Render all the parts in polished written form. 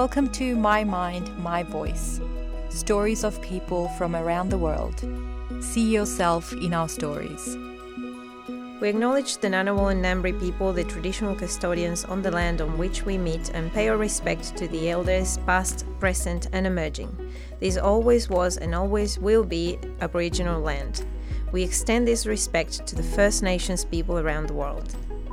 Welcome to My Mind, My Voice. Stories of people from around the world. See yourself in our stories. We acknowledge the Ngunnawal and Ngambri people, the traditional custodians on the land on which we meet, and pay our respect to the elders, past, present, and emerging. This always was and always will be Aboriginal land. We extend this respect to the First Nations people around the world.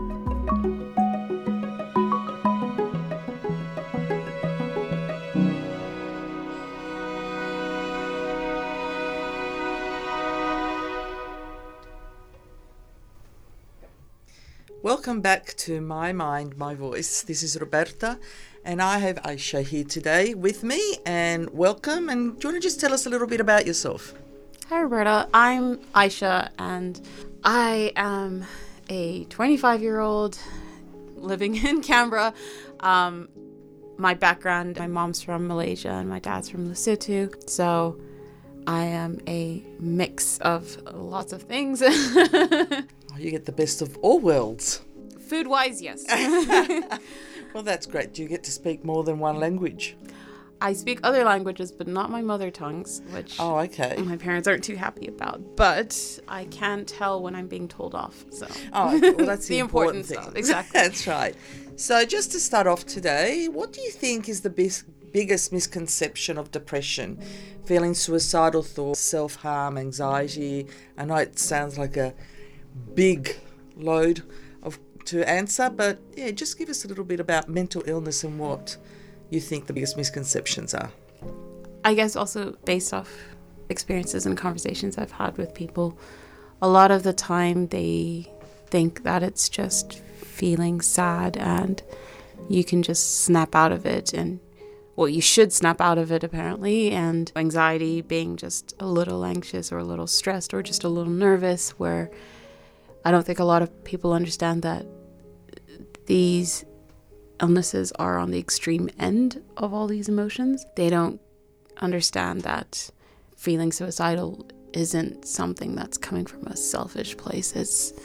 Welcome back to My Mind, My Voice. This is Roberta, and I have Aisha here today with me, and welcome. And do you want to just tell us a little bit about yourself? Hi, Roberta. I'm Aisha, and I am a 25-year-old living in Canberra. My background, my mom's from Malaysia and my dad's from Lesotho, so I am a mix of lots of things. You get the best of all worlds. Food-wise, yes. Well, that's great. Do you get to speak more than one language? I speak other languages, but not my mother tongues, which my parents aren't too happy about. But I can tell when I'm being told off. So well, that's the important thing. Stuff. Exactly. That's right. So just to start off today, what do you think is the biggest misconception of depression? Feeling suicidal thoughts, self-harm, anxiety. I know it sounds like a big load to answer, but yeah, just give us a little bit about mental illness and what you think the biggest misconceptions are. I guess also based off experiences and conversations I've had with people, a lot of the time they think that it's just feeling sad and you can just snap out of it, and well, you should snap out of it apparently, and anxiety being just a little anxious or a little stressed or just a little nervous, where I don't think a lot of people understand that these illnesses are on the extreme end of all these emotions. They don't understand that feeling suicidal isn't something that's coming from a selfish place.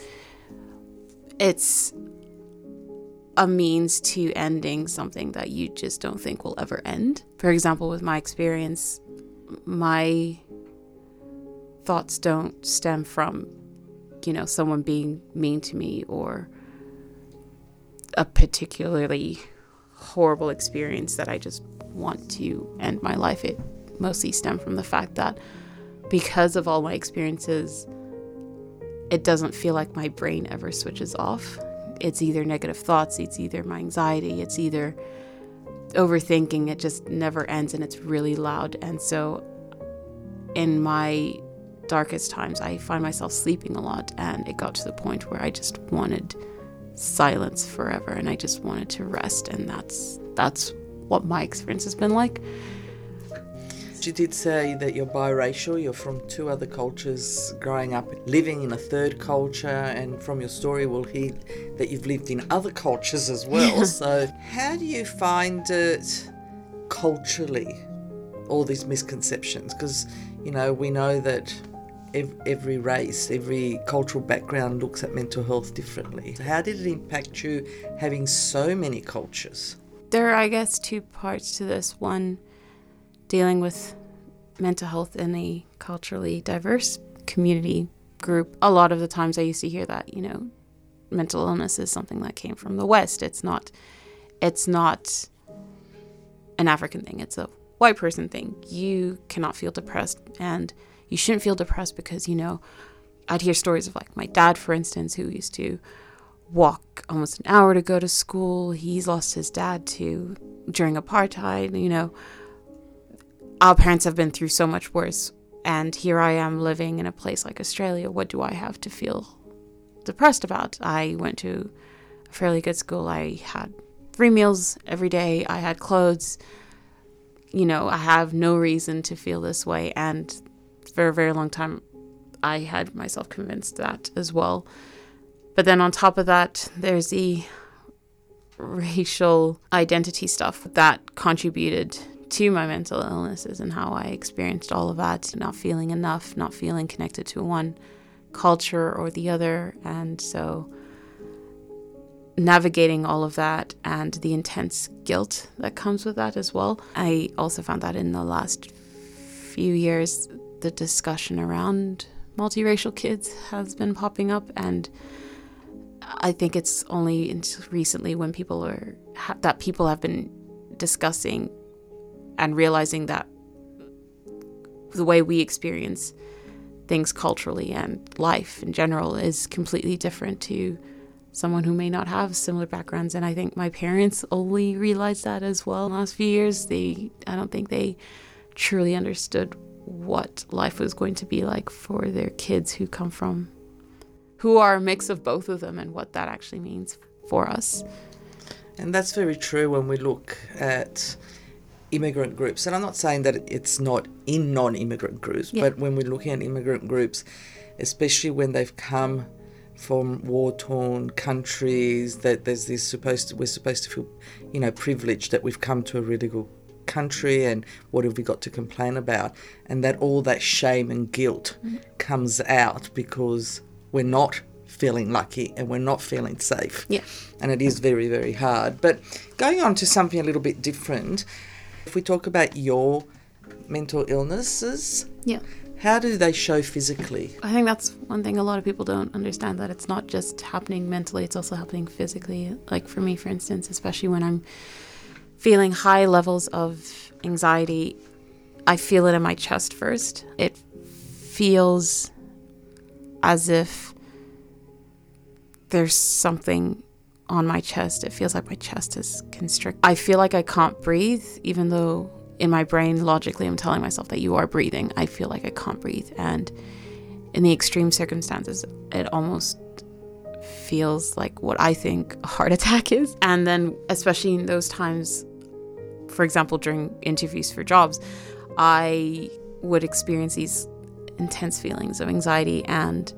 It's a means to ending something that you just don't think will ever end. For example, with my experience, my thoughts don't stem from someone being mean to me or a particularly horrible experience that I just want to end my life. It mostly stemmed from the fact that because of all my experiences, it doesn't feel like my brain ever switches off. It's either negative thoughts, it's either my anxiety, it's either overthinking. It just never ends and it's really loud. And so in my darkest times, I find myself sleeping a lot, and it got to the point where I just wanted silence forever, and I just wanted to rest, and that's what my experience has been like. You did say that you're biracial, you're from two other cultures, growing up living in a third culture, and from your story we'll hear that you've lived in other cultures as well. So how do you find it culturally, all these misconceptions? Because we know that every race, every cultural background looks at mental health differently. How did it impact you having so many cultures? There are, I guess, two parts to this. One, dealing with mental health in a culturally diverse community group. A lot of the times I used to hear that, mental illness is something that came from the West. It's not an African thing. It's a white person thing. You cannot feel depressed, and you shouldn't feel depressed because, I'd hear stories of like my dad, for instance, who used to walk almost an hour to go to school. He's lost his dad during apartheid. Our parents have been through so much worse. And here I am living in a place like Australia. What do I have to feel depressed about? I went to a fairly good school. I had 3 meals every day. I had clothes. I have no reason to feel this way. And for a very long time, I had myself convinced that as well. But then on top of that, there's the racial identity stuff that contributed to my mental illnesses and how I experienced all of that, not feeling enough, not feeling connected to one culture or the other. And so navigating all of that and the intense guilt that comes with that as well. I also found that in the last few years, the discussion around multiracial kids has been popping up, and I think it's only until recently when people have been discussing and realizing that the way we experience things culturally and life in general is completely different to someone who may not have similar backgrounds. And I think my parents only realized that as well in the last few years. I don't think they truly understood what life was going to be like for their kids who are a mix of both of them, and what that actually means for us. And that's very true when we look at immigrant groups. And I'm not saying that it's not in non-immigrant groups, but when we're looking at immigrant groups, especially when they've come from war-torn countries, that we're supposed to feel, privileged that we've come to a really good country, and what have we got to complain about? And that all that shame and guilt comes out because we're not feeling lucky and we're not feeling safe. Yeah. And it is very, very hard. But going on to something a little bit different, if we talk about your mental illnesses, how do they show physically? I think that's one thing a lot of people don't understand, that it's not just happening mentally, it's also happening physically. Like for me, for instance, especially when I'm feeling high levels of anxiety, I feel it in my chest first. It feels as if there's something on my chest. It feels like my chest is constricted. I feel like I can't breathe, even though in my brain, logically, I'm telling myself that you are breathing. I feel like I can't breathe. And in the extreme circumstances, it almost feels like what I think a heart attack is. And then, especially in those times, for example, during interviews for jobs, I would experience these intense feelings of anxiety, and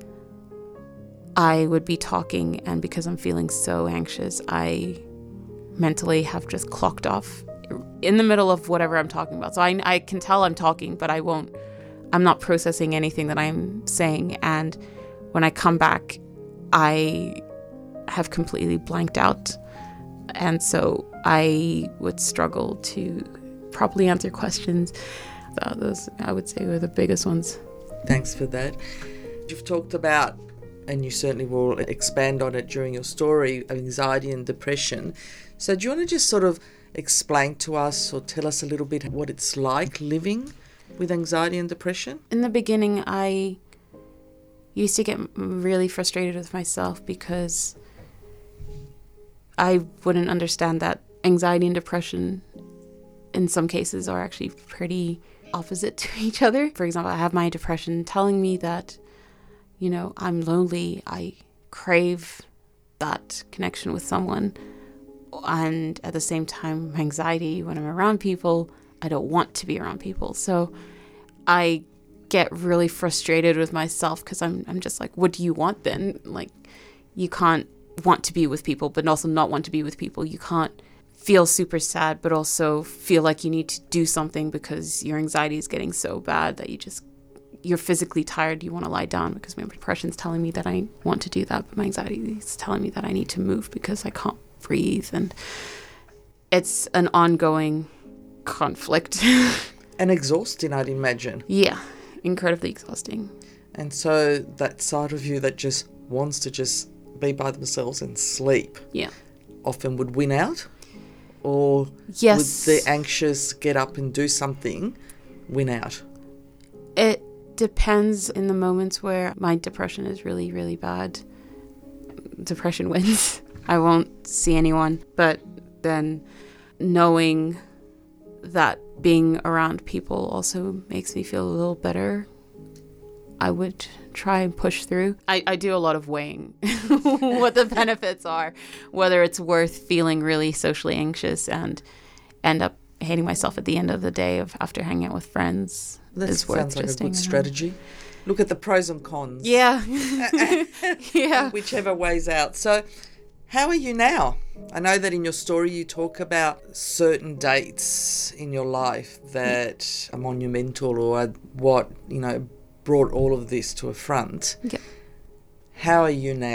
I would be talking, and because I'm feeling so anxious, I mentally have just clocked off in the middle of whatever I'm talking about. So I can tell I'm talking, but I'm not processing anything that I'm saying. And when I come back, I have completely blanked out. And so I would struggle to properly answer questions. Those, I would say, were the biggest ones. Thanks for that. You've talked about, and you certainly will expand on it during your story, of anxiety and depression. So do you want to just sort of explain to us or tell us a little bit what it's like living with anxiety and depression? In the beginning, I used to get really frustrated with myself because I wouldn't understand that anxiety and depression in some cases are actually pretty opposite to each other. For example, I have my depression telling me that, I'm lonely, I crave that connection with someone. And at the same time, anxiety, when I'm around people, I don't want to be around people. So I get really frustrated with myself because I'm just like, what do you want then? Like, you can't want to be with people, but also not want to be with people. You can't feel super sad, but also feel like you need to do something because your anxiety is getting so bad that you're physically tired. You want to lie down because my depression's telling me that I want to do that, but my anxiety is telling me that I need to move because I can't breathe. And it's an ongoing conflict. And exhausting, I'd imagine. Yeah, incredibly exhausting. And so that side of you that just wants to just be by themselves and sleep, often would win out? Or would the anxious get up and do something win out? It depends. In the moments where my depression is really, really bad, depression wins. I won't see anyone. But then knowing that being around people also makes me feel a little better, I would try and push through. I do a lot of weighing what the benefits are, whether it's worth feeling really socially anxious and end up hating myself at the end of the day after hanging out with friends. That sounds like a good strategy. Look at the pros and cons. Yeah. Yeah. Whichever way's out. So how are you now? I know that in your story you talk about certain dates in your life that are monumental or are what, brought all of this to a front. Yeah. How are you now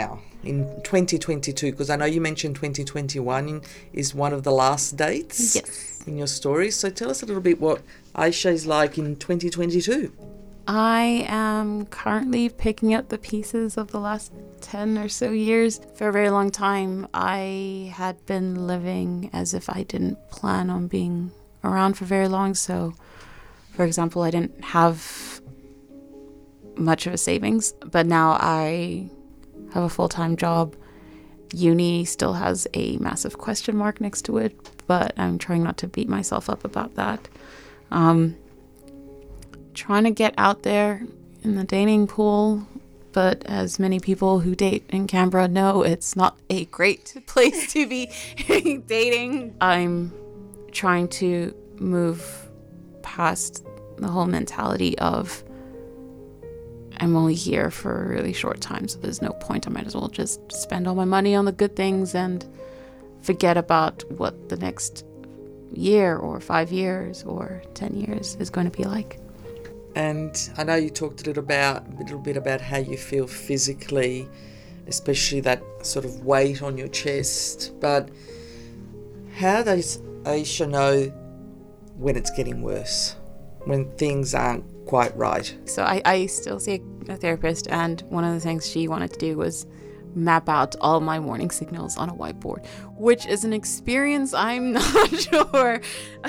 in 2022? Because I know you mentioned 2021 is one of the last dates in your story. So tell us a little bit what Aisha is like in 2022. I am currently picking up the pieces of the last 10 or so years. For a very long time, I had been living as if I didn't plan on being around for very long. So, for example, I didn't have much of a savings, but now I have a full-time job. Uni still has a massive question mark next to it, but I'm trying not to beat myself up about that. Trying to get out there in the dating pool, but as many people who date in Canberra know, it's not a great place to be dating. I'm trying to move past the whole mentality of I'm only here for a really short time, so there's no point. I might as well just spend all my money on the good things and forget about what the next year or 5 years or 10 years is going to be like. And I know you talked a little bit about how you feel physically, especially that sort of weight on your chest. But how does Aisha know when it's getting worse, when things aren't quite right? So I still see a therapist, and one of the things she wanted to do was map out all my warning signals on a whiteboard, which is an experience I'm not sure.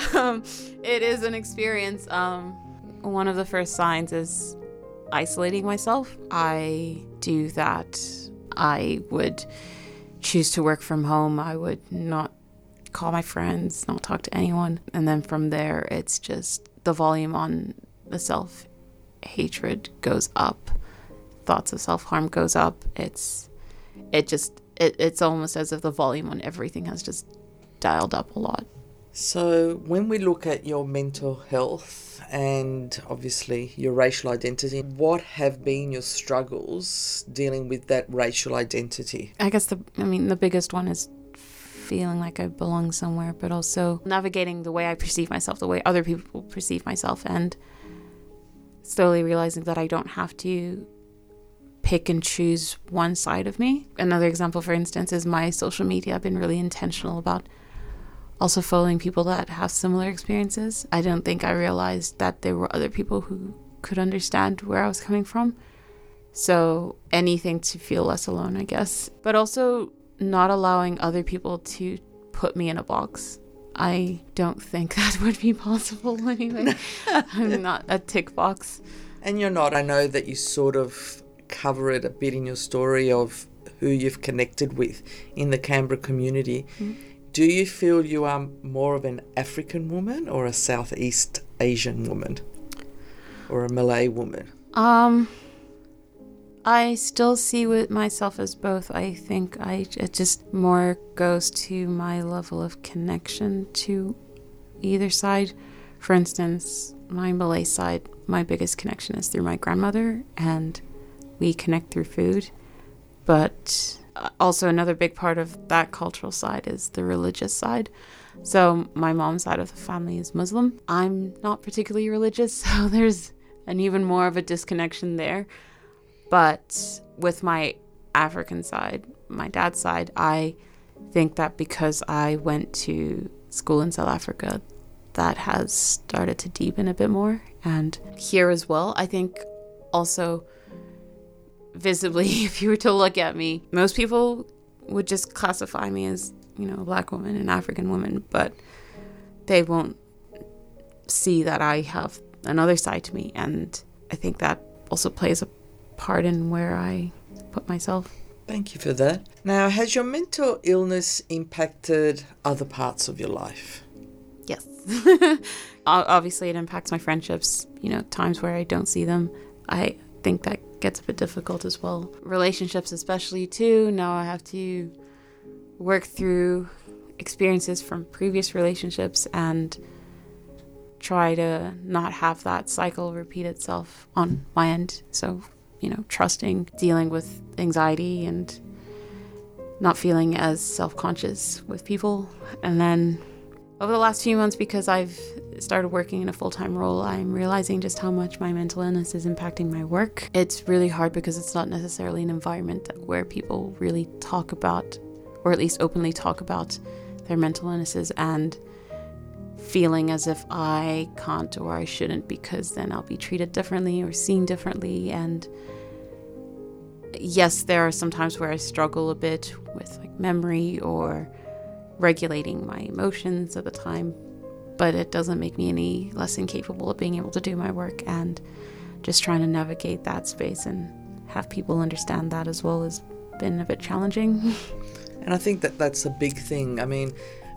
It is an experience. One of the first signs is isolating myself. I do that. I would choose to work from home. I would not call my friends, not talk to anyone. And then from there, it's just the volume on the self-hatred goes up. Thoughts of self-harm goes up. It's almost as if the volume on everything has just dialed up a lot. So when we look at your mental health and obviously your racial identity, what have been your struggles dealing with that racial identity? I guess the biggest one is feeling like I belong somewhere, but also navigating the way I perceive myself, the way other people perceive myself, and slowly realizing that I don't have to pick and choose one side of me. Another example, for instance, is my social media. I've been really intentional about also following people that have similar experiences. I don't think I realized that there were other people who could understand where I was coming from. So anything to feel less alone, I guess. But also not allowing other people to put me in a box. I don't think that would be possible anyway. I'm not a tick box. And you're not. I know that you sort of cover it a bit in your story of who you've connected with in the Canberra community. Mm-hmm. Do you feel you are more of an African woman or a Southeast Asian woman or a Malay woman? I still see myself as both. I think it just more goes to my level of connection to either side. For instance, my Malay side, my biggest connection is through my grandmother, and we connect through food. But also another big part of that cultural side is the religious side. So my mom's side of the family is Muslim. I'm not particularly religious, so there's an even more of a disconnection there. But with my African side, my dad's side, I think that because I went to school in South Africa, that has started to deepen a bit more. And here as well, I think also visibly, if you were to look at me, most people would just classify me as, a black woman, an African woman, but they won't see that I have another side to me. And I think that also plays a part in where I put myself. Thank you for that. Now, has your mental illness impacted other parts of your life? Yes. Obviously, it impacts my friendships, times where I don't see them. I think that gets a bit difficult as well. Relationships especially too. Now I have to work through experiences from previous relationships and try to not have that cycle repeat itself on my end. So, trusting, dealing with anxiety and not feeling as self-conscious with people. And then over the last few months, because I've started working in a full-time role, I'm realizing just how much my mental illness is impacting my work. It's really hard because it's not necessarily an environment where people really talk about, or at least openly talk about, their mental illnesses, and feeling as if I can't or I shouldn't because then I'll be treated differently or seen differently. And yes, there are some times where I struggle a bit with like memory or regulating my emotions at the time, but it doesn't make me any less incapable of being able to do my work, and just trying to navigate that space and have people understand that as well has been a bit challenging. And I think that that's a big thing. I mean,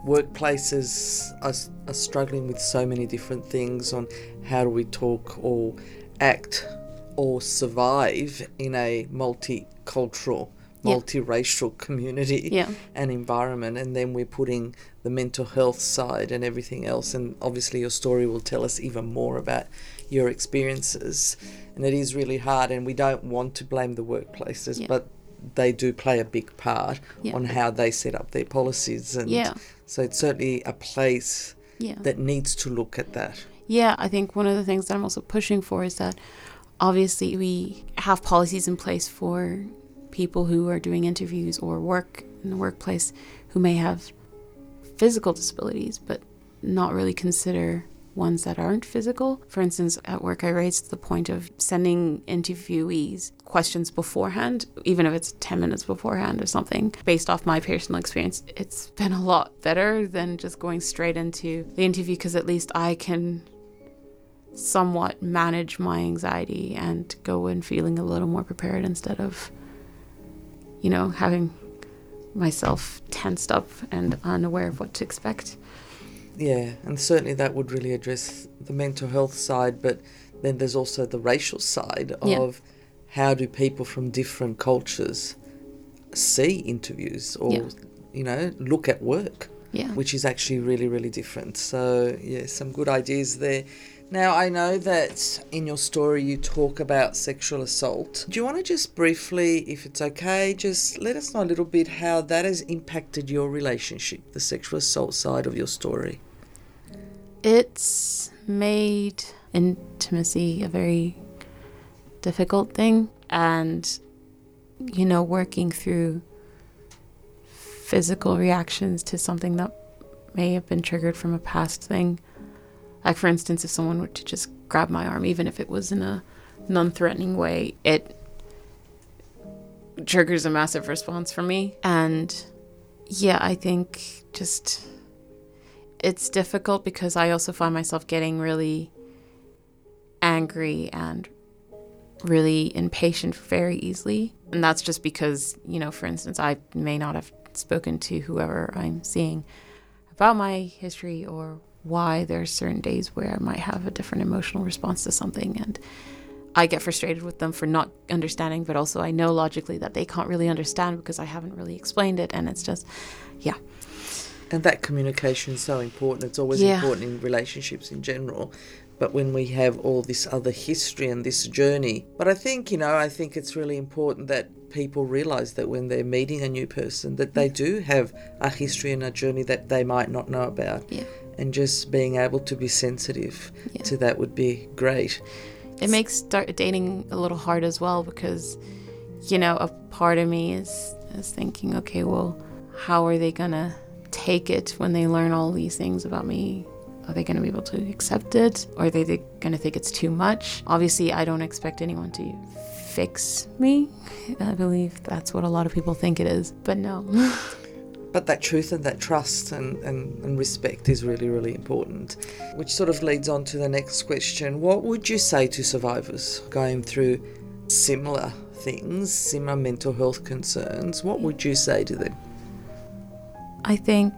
workplaces are struggling with so many different things on how do we talk or act or survive in a multicultural, multiracial community and environment, and then we're putting the mental health side and everything else, and obviously your story will tell us even more about your experiences, and it is really hard, and we don't want to blame the workplaces, but they do play a big part on how they set up their policies, and so it's certainly a place that needs to look at that. I think one of the things that I'm also pushing for is that obviously we have policies in place for people who are doing interviews or work in the workplace who may have physical disabilities, but not really consider ones that aren't physical. For instance, at work I raised the point of sending interviewees questions beforehand, even if it's 10 minutes beforehand or something. Based off my personal experience, it's been a lot better than just going straight into the interview, because at least I can somewhat manage my anxiety and go in feeling a little more prepared instead of, you know, having myself tensed up and unaware of what to expect. Yeah, and certainly that would really address the mental health side, but then there's also the racial side of how do people from different cultures see interviews or, you know, look at work, which is actually really, really different. So, some good ideas there. Now, I know that in your story you talk about sexual assault. Do you want to just briefly, if it's okay, just let us know a little bit how that has impacted your relationship, the sexual assault side of your story? It's made intimacy a very difficult thing, and, you know, working through physical reactions to something that may have been triggered from a past thing. Like, for instance, if someone were to just grab my arm, even if it was in a non-threatening way, it triggers a massive response from me. And I think just it's difficult because I also find myself getting really angry and really impatient very easily. And that's just because, you know, for instance, I may not have spoken to whoever I'm seeing about my history or why there are certain days where I might have a different emotional response to something, and I get frustrated with them for not understanding, but also I know logically that they can't really understand because I haven't really explained it, and it's just, And that communication is so important. It's always important in relationships in general, but when we have all this other history and this journey. But I think, I think it's really important that people realise that when they're meeting a new person, that they do have a history and a journey that they might not know about. And just being able to be sensitive to that would be great. It makes dating a little hard as well because, a part of me is thinking, okay, well, how are they going to take it when they learn all these things about me? Are they going to be able to accept it? Or are they going to think it's too much? Obviously, I don't expect anyone to fix me. I believe that's what a lot of people think it is, but no. But that truth and that trust and respect is really, really important. Which sort of leads on to the next question. What would you say to survivors going through similar things, similar mental health concerns? What would you say to them? I think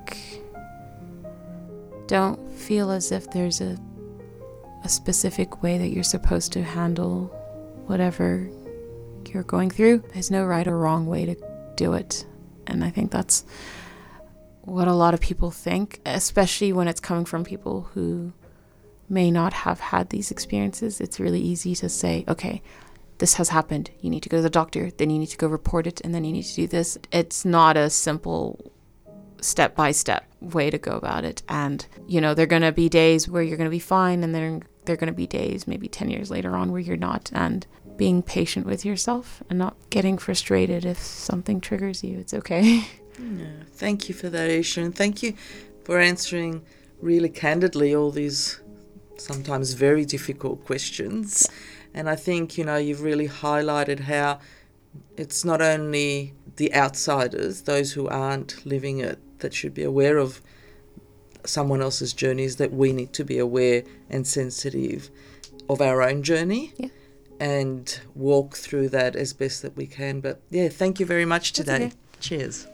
don't feel as if there's a specific way that you're supposed to handle whatever you're going through. There's no right or wrong way to do it. And I think that's what a lot of people think, especially when it's coming from people who may not have had these experiences. It's really easy to say, okay, this has happened. You need to go to the doctor, then you need to go report it, and then you need to do this. It's not a simple step-by-step way to go about it. And, you know, there are going to be days where you're going to be fine, and then there are going to be days, maybe 10 years later on, where you're not. And being patient with yourself and not getting frustrated if something triggers you. It's okay. Yeah, thank you for that, Isha, and thank you for answering really candidly all these sometimes very difficult questions. Yeah. And I think, you know, you've really highlighted how it's not only the outsiders, those who aren't living it, that should be aware of someone else's journeys, that we need to be aware and sensitive of our own journey. Yeah. And walk through that as best that we can. But yeah, thank you very much today. Okay. Cheers.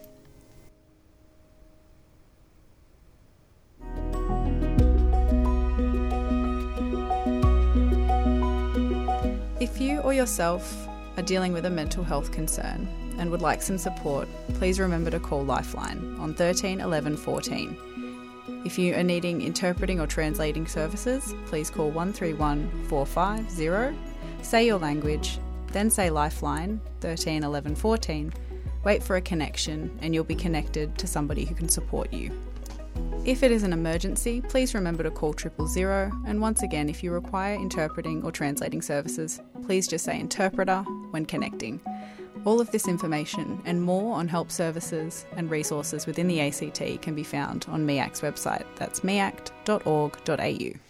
If you or yourself are dealing with a mental health concern and would like some support, please remember to call Lifeline on 13 11 14. If you are needing interpreting or translating services, please call 131 450. Say your language, then say Lifeline, 13 11 14. Wait for a connection and you'll be connected to somebody who can support you. If it is an emergency, please remember to call 000, and once again, if you require interpreting or translating services, please just say interpreter when connecting. All of this information and more on help services and resources within the ACT can be found on MEACT's website. That's meact.org.au.